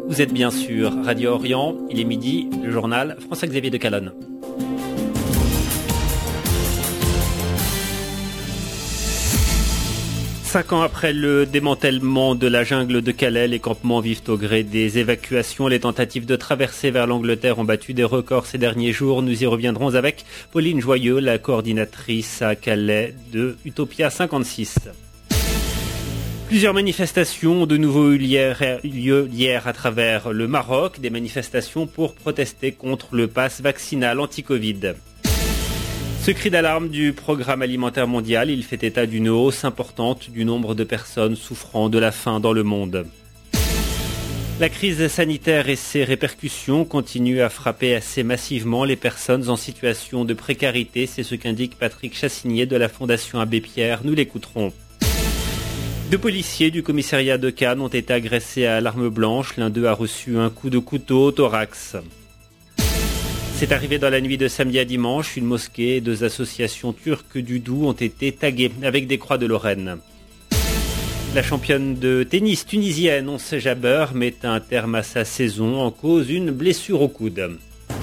Vous êtes bien sûr Radio Orient, il est midi, le journal François-Xavier de Calonne. Cinq ans après le démantèlement de la jungle de Calais, les campements vivent au gré des évacuations. Les tentatives de traversée vers l'Angleterre ont battu des records ces derniers jours. Nous y reviendrons avec Pauline Joyeux, la coordinatrice à Calais de Utopia 56. Plusieurs manifestations ont de nouveau eu lieu hier à travers le Maroc, des manifestations pour protester contre le pass vaccinal anti-Covid. Ce cri d'alarme du Programme alimentaire mondial, il fait état d'une hausse importante du nombre de personnes souffrant de la faim dans le monde. La crise sanitaire et ses répercussions continuent à frapper assez massivement les personnes en situation de précarité. C'est ce qu'indique Patrick Chassinier de la Fondation Abbé Pierre. Nous l'écouterons. Deux policiers du commissariat de Cannes ont été agressés à l'arme blanche. L'un d'eux a reçu un coup de couteau au thorax. C'est arrivé dans la nuit de samedi à dimanche. Une mosquée et deux associations turques du Doubs ont été taguées avec des croix de Lorraine. La championne de tennis tunisienne Ons Jabeur met un terme à sa saison en cause une blessure au coude.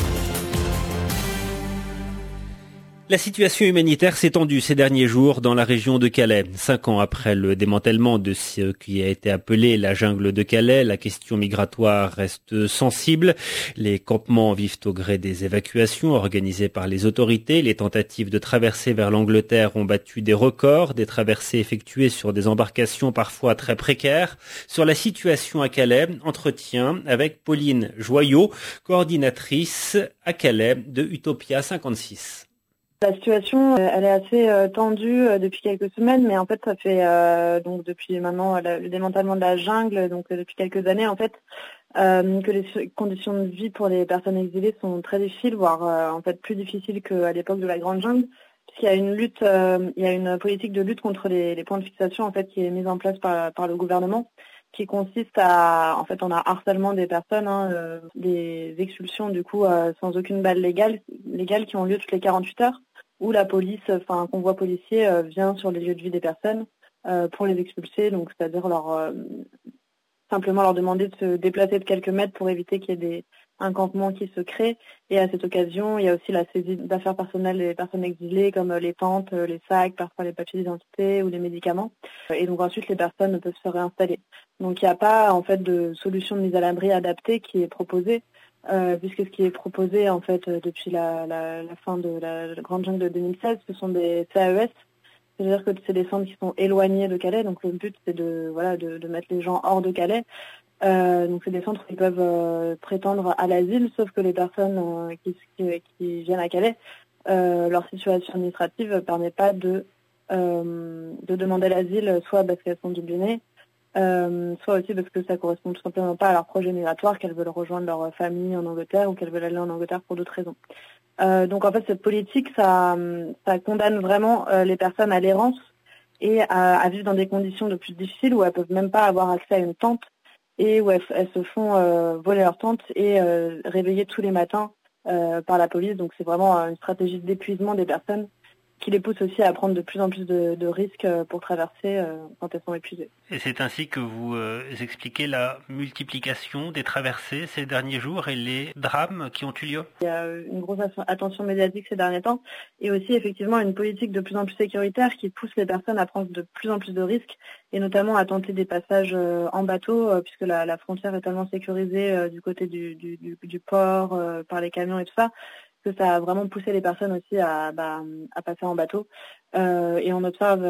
La situation humanitaire s'est tendue ces derniers jours dans la région de Calais. 5 ans après le démantèlement de ce qui a été appelé la jungle de Calais, la question migratoire reste sensible. Les campements vivent au gré des évacuations organisées par les autorités. Les tentatives de traversée vers l'Angleterre ont battu des records, des traversées effectuées sur des embarcations parfois très précaires. Sur la situation à Calais, entretien avec Pauline Joyeux, coordinatrice à Calais de Utopia 56. La situation, elle est assez tendue depuis quelques semaines, mais en fait, ça fait donc depuis maintenant le démantèlement de la jungle, donc depuis quelques années en fait, que les conditions de vie pour les personnes exilées sont très difficiles, voire en fait plus difficiles qu'à l'époque de la Grande Jungle, puisqu'il y a une lutte, il y a une politique de lutte contre les points de fixation en fait qui est mise en place par le gouvernement, qui consiste à, en fait, on a harcèlement des personnes, des expulsions du coup sans aucune balle légale qui ont lieu toutes les 48 heures. Où la police, enfin un convoi policier vient sur les lieux de vie des personnes pour les expulser, donc c'est-à-dire simplement leur demander de se déplacer de quelques mètres pour éviter qu'il y ait un campement qui se crée. Et à cette occasion, il y a aussi la saisie d'affaires personnelles des personnes exilées, comme les tentes, les sacs, parfois les papiers d'identité ou les médicaments. Et donc ensuite, les personnes peuvent se réinstaller. Donc il n'y a pas en fait de solution de mise à l'abri adaptée qui est proposée. Puisque ce qui est proposé en fait depuis la fin de la Grande Jungle de 2016, ce sont des CAES, c'est-à-dire que c'est des centres qui sont éloignés de Calais, donc le but c'est de mettre les gens hors de Calais. Donc c'est des centres qui peuvent prétendre à l'asile, sauf que les personnes qui viennent à Calais, leur situation administrative ne permet pas de demander l'asile, soit parce qu'elles sont doublinées, soit aussi parce que ça correspond tout simplement pas à leur projet migratoire, qu'elles veulent rejoindre leur famille en Angleterre ou qu'elles veulent aller en Angleterre pour d'autres raisons. Donc en fait cette politique ça condamne vraiment les personnes à l'errance et à vivre dans des conditions de plus difficiles où elles peuvent même pas avoir accès à une tente et où elles se font voler leur tente et réveiller tous les matins par la police. Donc c'est vraiment une stratégie d'épuisement des personnes qui les pousse aussi à prendre de plus en plus de risques pour traverser quand elles sont épuisées. Et c'est ainsi que vous expliquez la multiplication des traversées ces derniers jours et les drames qui ont eu lieu. Il y a une grosse attention médiatique ces derniers temps et aussi effectivement une politique de plus en plus sécuritaire qui pousse les personnes à prendre de plus en plus de risques et notamment à tenter des passages en bateau puisque la frontière est tellement sécurisée du côté du port par les camions et tout ça, que ça a vraiment poussé les personnes aussi à passer en bateau. Et on observe,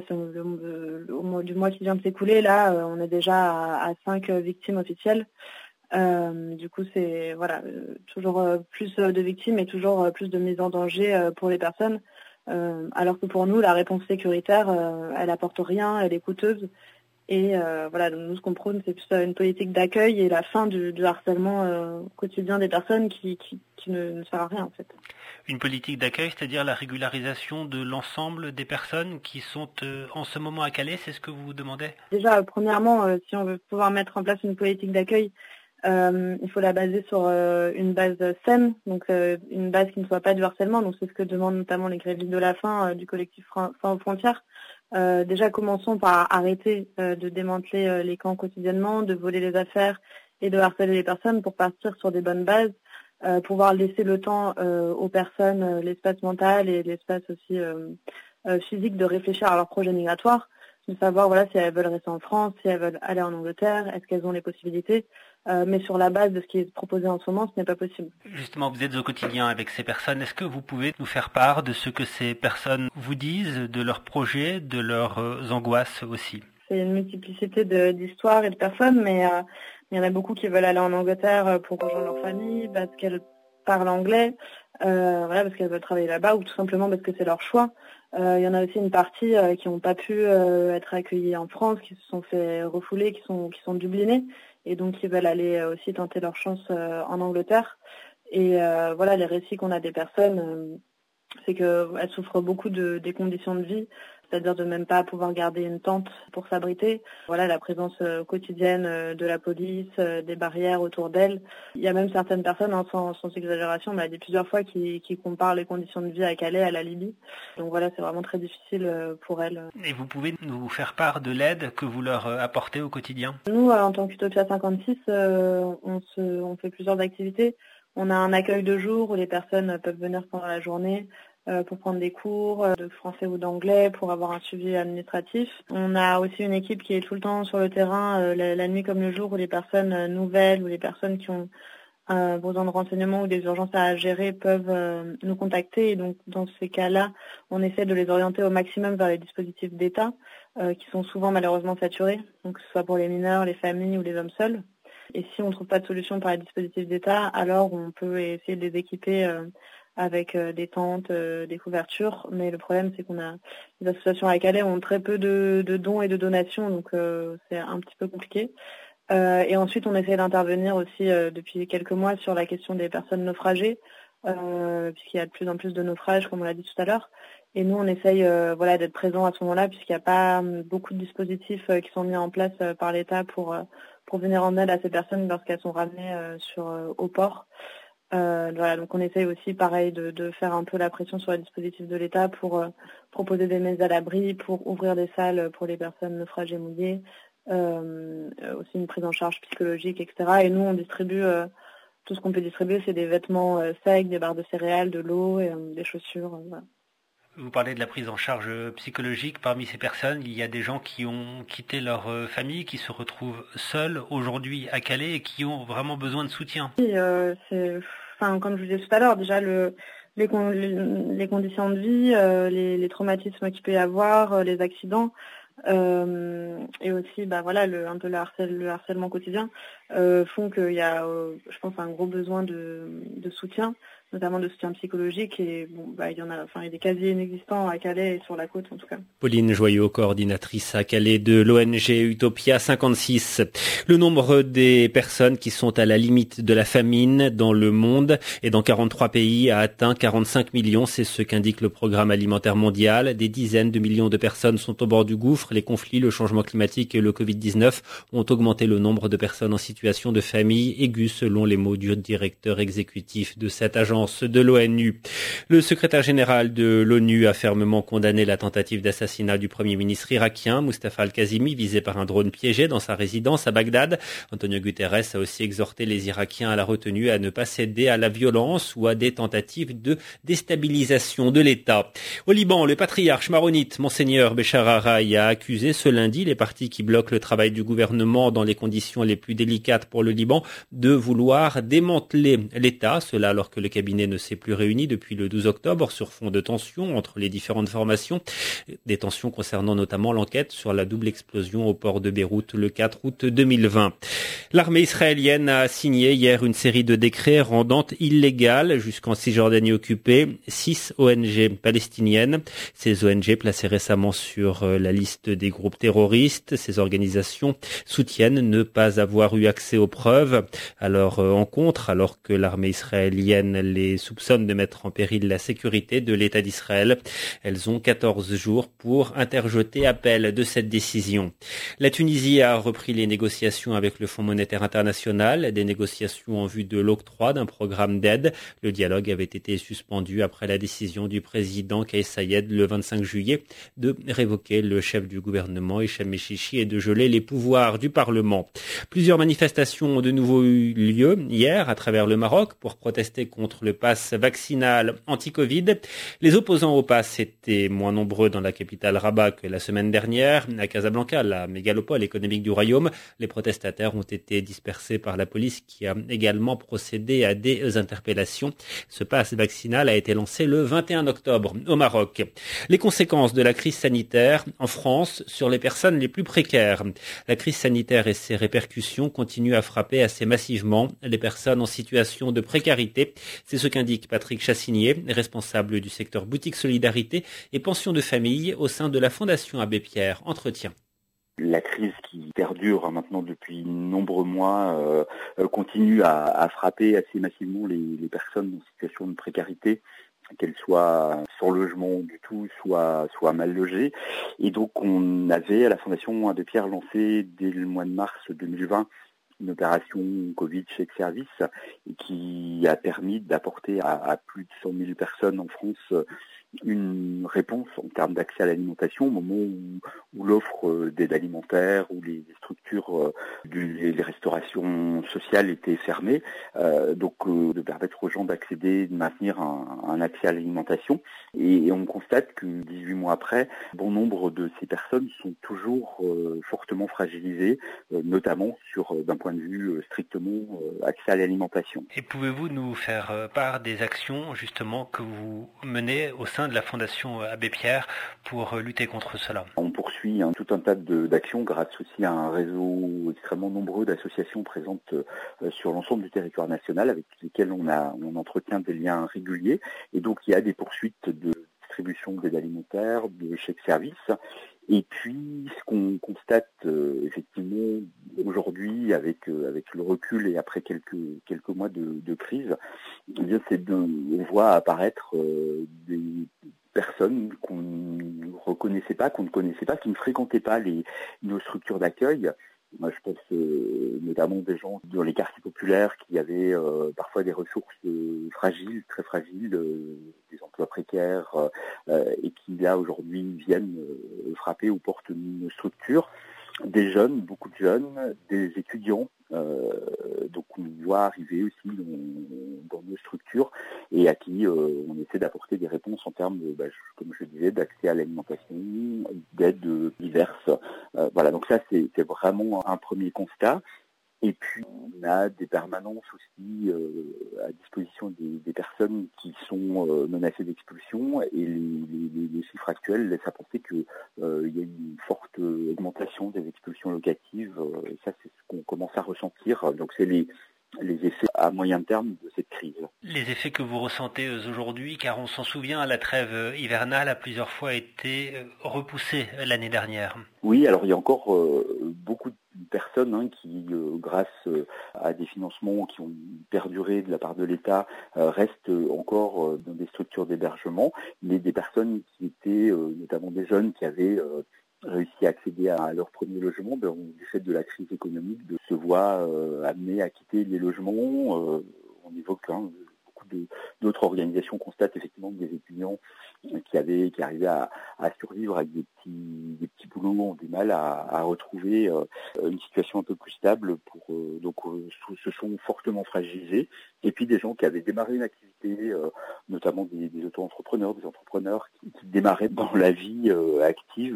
du mois qui vient de s'écouler, là, on est déjà à 5 victimes officielles. Du coup, c'est toujours plus de victimes et toujours plus de mise en danger pour les personnes. Alors que pour nous, la réponse sécuritaire, elle apporte rien, elle est coûteuse. Et donc nous, ce qu'on prône, c'est plus une politique d'accueil et la fin du harcèlement quotidien des personnes qui ne sert à rien en fait. Une politique d'accueil, c'est-à-dire la régularisation de l'ensemble des personnes qui sont en ce moment à Calais, c'est ce que vous demandez ? Déjà, premièrement, si on veut pouvoir mettre en place une politique d'accueil, il faut la baser sur une base saine, donc une base qui ne soit pas du harcèlement. Donc c'est ce que demandent notamment les grévistes de la faim du collectif Faim aux frontières. Déjà, commençons par arrêter de démanteler les camps quotidiennement, de voler les affaires et de harceler les personnes pour partir sur des bonnes bases, pouvoir laisser le temps aux personnes, l'espace mental et l'espace aussi physique de réfléchir à leur projet migratoire, de savoir si elles veulent rester en France, si elles veulent aller en Angleterre, est-ce qu'elles ont les possibilités. Mais sur la base de ce qui est proposé en ce moment, ce n'est pas possible. Justement, vous êtes au quotidien avec ces personnes. Est-ce que vous pouvez nous faire part de ce que ces personnes vous disent, de leurs projets, de leurs angoisses aussi? C'est une multiplicité d'histoires et de personnes, mais il y en a beaucoup qui veulent aller en Angleterre pour rejoindre leur famille, parce qu'elles parlent anglais, parce qu'elles veulent travailler là-bas, ou tout simplement parce que c'est leur choix. Il y en a aussi une partie qui n'ont pas pu être accueillies en France, qui se sont fait refouler, qui sont dublinées, et donc qui veulent aller aussi tenter leur chance en Angleterre. Et les récits qu'on a des personnes, c'est qu'elles souffrent beaucoup des conditions de vie, c'est-à-dire de même pas pouvoir garder une tente pour s'abriter. La présence quotidienne de la police, des barrières autour d'elles. Il y a même certaines personnes, sans exagération, on m'a dit plusieurs fois qui comparent les conditions de vie à Calais, à la Libye. Donc c'est vraiment très difficile pour elles. Et vous pouvez nous faire part de l'aide que vous leur apportez au quotidien? Nous, en tant qu'Utopia 56, on fait plusieurs activités. On a un accueil de jour où les personnes peuvent venir pendant la journée pour prendre des cours de français ou d'anglais, pour avoir un suivi administratif. On a aussi une équipe qui est tout le temps sur le terrain, la nuit comme le jour, où les personnes nouvelles ou les personnes qui ont besoin de renseignements ou des urgences à gérer peuvent nous contacter. Et donc, dans ces cas-là, on essaie de les orienter au maximum vers les dispositifs d'État, qui sont souvent malheureusement saturés, donc que ce soit pour les mineurs, les familles ou les hommes seuls. Et si on ne trouve pas de solution par les dispositifs d'État, alors on peut essayer de les équiper avec des tentes, des couvertures. Mais le problème, c'est qu'on a les associations à Calais ont très peu de dons et de donations, donc c'est un petit peu compliqué. Et ensuite, on essaie d'intervenir aussi depuis quelques mois sur la question des personnes naufragées, puisqu'il y a de plus en plus de naufrages, comme on l'a dit tout à l'heure. Et nous, on essaye d'être présents à ce moment-là, puisqu'il n'y a pas beaucoup de dispositifs qui sont mis en place par l'État pour venir en aide à ces personnes lorsqu'elles sont ramenées au port. Donc on essaye aussi, pareil, de faire un peu la pression sur les dispositifs de l'État pour proposer des mises à l'abri, pour ouvrir des salles pour les personnes naufragées mouillées, aussi une prise en charge psychologique, etc. Et nous, on distribue tout ce qu'on peut distribuer, c'est des vêtements secs, des barres de céréales, de l'eau, et des chaussures. Voilà. Vous parlez de la prise en charge psychologique. Parmi ces personnes, il y a des gens qui ont quitté leur famille, qui se retrouvent seuls aujourd'hui à Calais et qui ont vraiment besoin de soutien. Oui, comme je vous disais tout à l'heure, déjà les conditions de vie, les traumatismes qu'il peut y avoir, les accidents, et aussi un peu le harcèlement quotidien font qu'il y a, je pense, un gros besoin de soutien, notamment de soutien psychologique, et il y a des casiers inexistants à Calais et sur la côte en tout cas. Pauline Joyot, coordinatrice à Calais de l'ONG Utopia 56. Le nombre des personnes qui sont à la limite de la famine dans le monde et dans 43 pays a atteint 45 millions, c'est ce qu'indique le Programme alimentaire mondial. Des dizaines de millions de personnes sont au bord du gouffre. Les conflits, le changement climatique et le Covid-19 ont augmenté le nombre de personnes en situation de famine aiguë, selon les mots du directeur exécutif de cette agence de l'ONU. Le secrétaire général de l'ONU a fermement condamné la tentative d'assassinat du premier ministre irakien, Mustafa al-Kazimi, visé par un drone piégé dans sa résidence à Bagdad. Antonio Guterres a aussi exhorté les Irakiens à la retenue, à ne pas céder à la violence ou à des tentatives de déstabilisation de l'État. Au Liban, le patriarche maronite, Monseigneur Béchar Araï, a accusé ce lundi les partis qui bloquent le travail du gouvernement dans les conditions les plus délicates pour le Liban de vouloir démanteler l'État. Cela alors que le cabinet ne s'est plus réuni depuis le 12 octobre sur fond de tensions entre les différentes formations. Des tensions concernant notamment l'enquête sur la double explosion au port de Beyrouth le 4 août 2020. L'armée israélienne a signé hier une série de décrets rendant illégales jusqu'en Cisjordanie occupée 6 ONG palestiniennes. Ces ONG placées récemment sur la liste des groupes terroristes. Ces organisations soutiennent ne pas avoir eu accès aux preuves à leur encontre, alors que l'armée israélienne les soupçonne de mettre en péril la sécurité de l'État d'Israël. Elles ont 14 jours pour interjeter appel de cette décision. La Tunisie a repris les négociations avec le Fonds monétaire international, des négociations en vue de l'octroi d'un programme d'aide. Le dialogue avait été suspendu après la décision du président Kais Saied le 25 juillet de révoquer le chef du gouvernement Hicham Mechichi et de geler les pouvoirs du Parlement. Plusieurs manifestations manifestations ont de nouveau eu lieu hier à travers le Maroc pour protester contre le pass vaccinal anti-Covid. Les opposants au pass étaient moins nombreux dans la capitale Rabat que la semaine dernière. À Casablanca, la mégalopole économique du royaume, les protestataires ont été dispersés par la police qui a également procédé à des interpellations. Ce pass vaccinal a été lancé le 21 octobre au Maroc. Les conséquences de la crise sanitaire en France sur les personnes les plus précaires. La crise sanitaire et ses répercussions continuent à frapper assez massivement les personnes en situation de précarité. C'est ce qu'indique Patrick Chassinier, responsable du secteur boutique solidarité et pension de famille au sein de la Fondation Abbé Pierre Entretien. La crise qui perdure maintenant depuis de nombreux mois continue à frapper assez massivement les personnes en situation de précarité, qu'elles soient sans logement du tout, soit mal logées. Et donc on avait à la Fondation Abbé Pierre lancé dès le mois de mars 2020 une opération Covid chèque service qui a permis d'apporter à plus de 100 000 personnes en France une réponse en termes d'accès à l'alimentation au moment où l'offre d'aide alimentaire ou les structures les restaurations sociales étaient fermées, donc de permettre aux gens d'accéder, de maintenir un accès à l'alimentation. Et on constate que 18 mois après, bon nombre de ces personnes sont toujours fortement fragilisées, notamment d'un point de vue strictement accès à l'alimentation. Et pouvez-vous nous faire part des actions justement que vous menez au sein de la Fondation Abbé Pierre pour lutter contre cela? On poursuit tout un tas d'actions grâce aussi à un réseau extrêmement nombreux d'associations présentes sur l'ensemble du territoire national avec lesquelles on entretient des liens réguliers. Et donc il y a des poursuites de distribution d'aide alimentaire, de chèques services. Et puis, ce qu'on constate effectivement aujourd'hui avec le recul et après quelques mois de crise, eh bien, on voit apparaître des personnes qu'on ne reconnaissait pas, qu'on ne connaissait pas, qui ne fréquentaient pas nos structures d'accueil. Moi, je pense notamment des gens dans les quartiers populaires qui avaient parfois des ressources fragiles, très fragiles, des emplois précaires, et qui là aujourd'hui viennent frapper aux portes de nos structures. Des jeunes, beaucoup de jeunes, des étudiants, donc on voit arriver aussi dans nos structures et à qui on essaie d'apporter des réponses en termes de, comme je disais, d'accès à l'alimentation, d'aides diverses. Voilà, donc ça c'est vraiment un premier constat. Et puis, on a des permanences aussi à disposition des personnes qui sont menacées d'expulsion et les chiffres actuels laissent à penser qu'il y a une forte augmentation des expulsions locatives. Et ça, c'est ce qu'on commence à ressentir. Donc, c'est les effets à moyen terme de cette crise. Les effets que vous ressentez aujourd'hui, car on s'en souvient, la trêve hivernale a plusieurs fois été repoussée l'année dernière. Oui, alors il y a encore beaucoup de personnes qui, grâce à des financements qui ont perduré de la part de l'État, restent encore dans des structures d'hébergement, mais des personnes qui étaient, notamment des jeunes qui avaient réussi à accéder à leur premier logement, du fait de la crise économique, se voient amenés à quitter les logements. On évoque beaucoup d'autres organisations constatent effectivement que des étudiants qui arrivaient à survivre avec des petits boulots ont du mal à retrouver une situation un peu plus stable donc se sont fortement fragilisés. Et puis des gens qui avaient démarré une activité, notamment des auto-entrepreneurs, des entrepreneurs qui démarraient dans la vie active,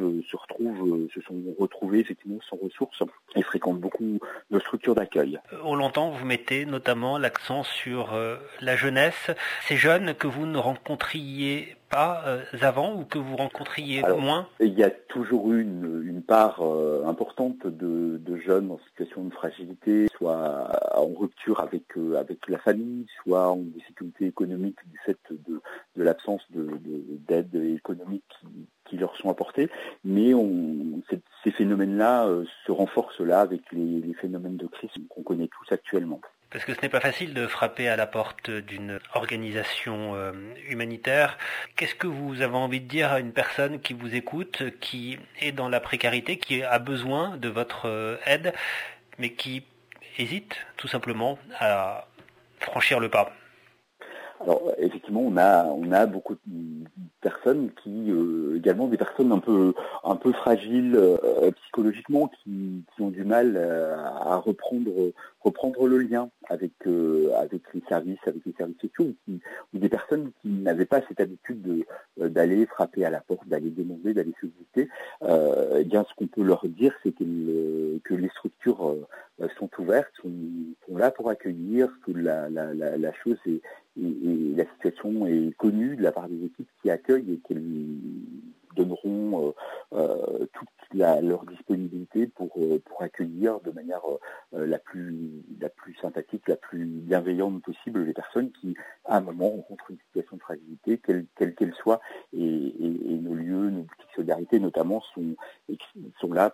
se sont retrouvés effectivement sans ressources et fréquentent beaucoup nos structures d'accueil. On l'entend, vous mettez notamment l'accent sur la jeunesse, ces jeunes que vous ne rencontriez pas avant ou que vous rencontriez moins? Il y a toujours eu une part importante de jeunes en situation de fragilité, soit en rupture avec la famille, soit en difficulté économique du fait de l'absence d'aide économique qui leur sont apportées. Mais ces phénomènes-là se renforcent là avec les phénomènes de crise qu'on connaît tous actuellement. Parce que ce n'est pas facile de frapper à la porte d'une organisation humanitaire. Qu'est-ce que vous avez envie de dire à une personne qui vous écoute, qui est dans la précarité, qui a besoin de votre aide, mais qui hésite tout simplement à franchir le pas? Alors effectivement, on a beaucoup de personnes qui également des personnes un peu fragiles psychologiquement, qui ont du mal à reprendre le lien avec les services sociaux, ou des personnes qui n'avaient pas cette habitude d'aller frapper à la porte, d'aller demander, d'aller solliciter. Eh bien, ce qu'on peut leur dire, c'est que les structures sont ouvertes, sont là pour accueillir, que la chose est et la situation est connue de la part des équipes qui accueillent et qu'elles donneront toute leur disponibilité pour accueillir de manière la plus sympathique, la plus bienveillante possible les personnes qui, à un moment, rencontrent une situation de fragilité, quelle qu'elle soit. Et nos lieux, nos boutiques Solidarité notamment, sont là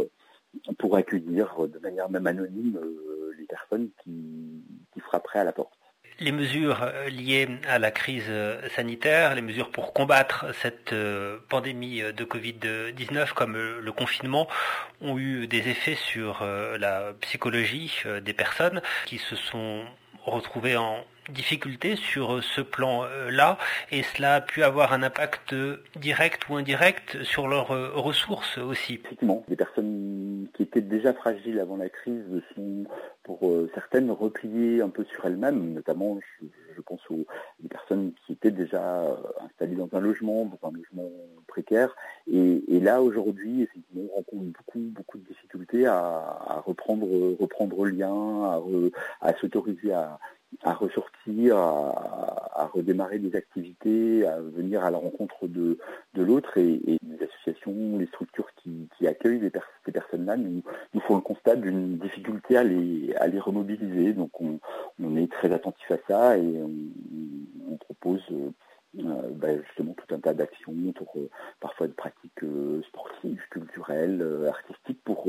pour accueillir de manière même anonyme les personnes qui frapperaient à la porte. Les mesures liées à la crise sanitaire, les mesures pour combattre cette pandémie de Covid-19 comme le confinement ont eu des effets sur la psychologie des personnes qui se sont retrouvées en difficulté sur ce plan-là, et cela a pu avoir un impact direct ou indirect sur leurs ressources aussi. Effectivement, les personnes qui étaient déjà fragiles avant la crise sont, pour certaines, repliées un peu sur elles-mêmes, notamment je pense aux personnes qui étaient déjà installées dans un logement précaire, et là aujourd'hui, effectivement, on rencontre beaucoup de difficultés à reprendre le lien, à s'autoriser à ressortir, à redémarrer des activités, à venir à la rencontre de l'autre, et les associations, les structures qui accueillent ces personnes-là nous font le constat d'une difficulté à les remobiliser. Donc on est très attentif à ça, et on propose justement tout un tas d'actions autour parfois de pratiques sportives, culturelles, artistiques, pour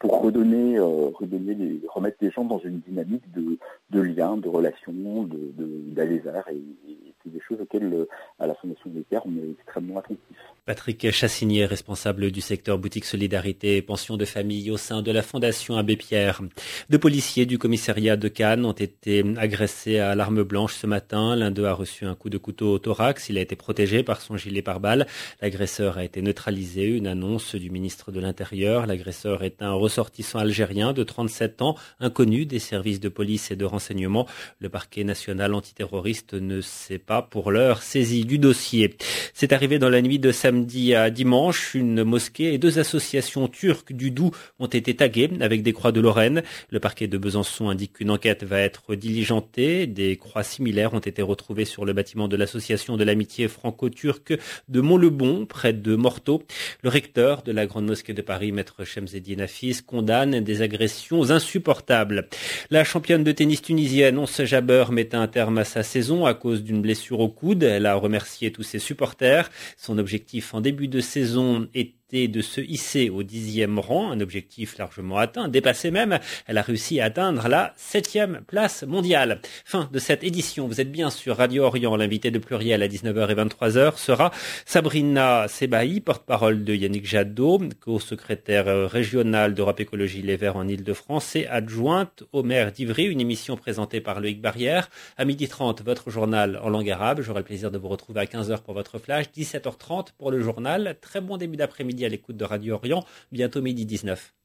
remettre les gens dans une dynamique de lien, de relation, d'aller vers, et c'est des choses auxquelles à la Fondation des Pierres on est extrêmement attentif. Patrick Chassignier, responsable du secteur boutique Solidarité et pension de famille au sein de la Fondation Abbé Pierre. 2 policiers du commissariat de Cannes ont été agressés à l'arme blanche ce matin. L'un d'eux a reçu un coup de couteau au thorax. Il a été protégé par son gilet pare-balles. L'agresseur a été neutralisé. Une annonce du ministre de l'Intérieur. L'agresseur est un ressortissant algérien de 37 ans, inconnu des services de police et de renseignement. Le parquet national antiterroriste ne s'est pas pour l'heure saisi du dossier. C'est arrivé dans la nuit de samedi à dimanche. Une mosquée et 2 associations turques du Doubs ont été taguées avec des croix de Lorraine. Le parquet de Besançon indique qu'une enquête va être diligentée. Des croix similaires ont été retrouvées sur le bâtiment de l'association de l'amitié franco-turque de Mont-le-Bon, près de Morteau. Le recteur de la Grande Mosquée de Paris, maître Chemseddine Hafiz, condamne des agressions insupportables. La championne de tennis tunisienne, Ons Jabeur, met un terme à sa saison à cause d'une blessure au coude. Elle a remercié tous ses supporters. Son objectif en début de saison était de se hisser au 10e rang, un objectif largement atteint, dépassé même. Elle a réussi à atteindre la 7e place mondiale. Fin de cette édition. Vous êtes bien sur Radio Orient. L'invité de Pluriel à 19h et 23h sera Sabrina Sebahi, porte-parole de Yannick Jadot, co-secrétaire régionale d'Europe Écologie Les Verts en Ile-de-France et adjointe au maire d'Ivry. Une émission présentée par Loïc Barrière. À 12h30, votre journal en langue arabe. J'aurai le plaisir de vous retrouver à 15h pour votre flash, 17h30 pour le journal. Très bon début d'après-midi à l'écoute de Radio Orient. Bientôt 12h19.